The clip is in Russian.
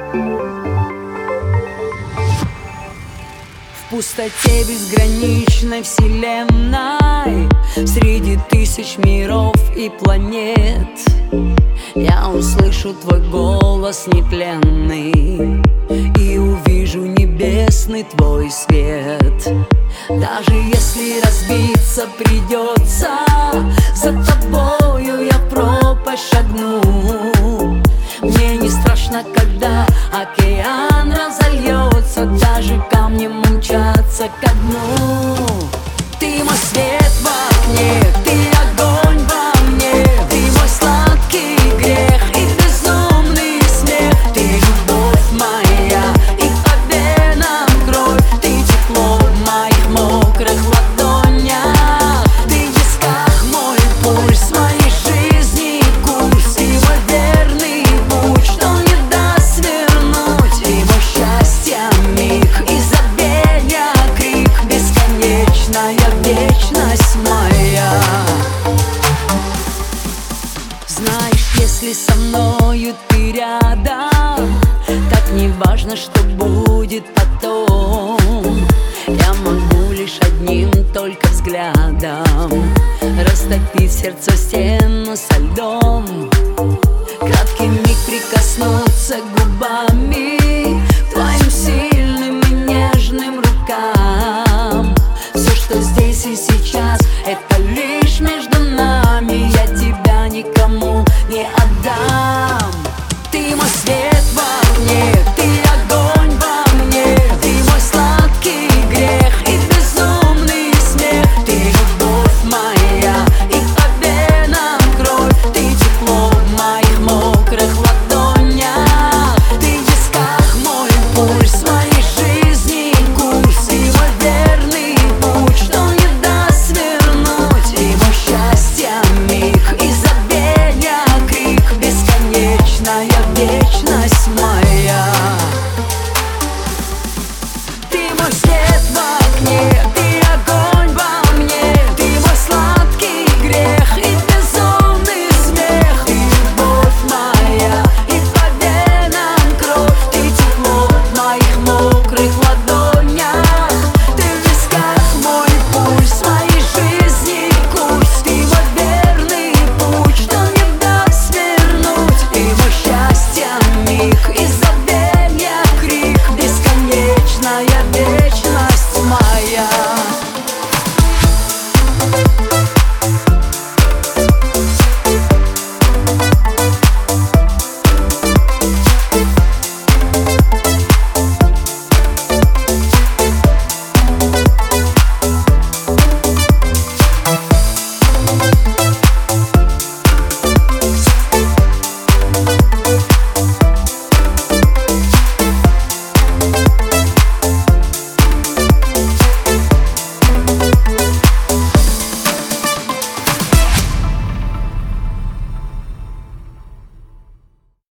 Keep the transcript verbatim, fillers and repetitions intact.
В пустоте безграничной вселенной, среди тысяч миров и планет, я услышу твой голос нетленный и увижу небесный твой свет. Даже если разбиться придется, за тобою я пропасть шагну. Мне не страшно, когда океан разольется, даже камнем умчаться ко дну. Ты мой свет в окне, ты огонь во мне, ты мой сладкий грех и безумный смех. Ты любовь моя и по венам кровь, ты тепло в моих мокрых ладонях. Ты в висках мой пульс, моей жизни курс, ты мой верный путь, что не даст свернуть. Ты мой счастья миг и забвенья крик, бесконечная вечность моя. Знаешь, если со мною ты рядом, так не важно, что будет потом. Я могу лишь одним только взглядом растопить сердце стену со льдом, краткий миг прикоснуться губами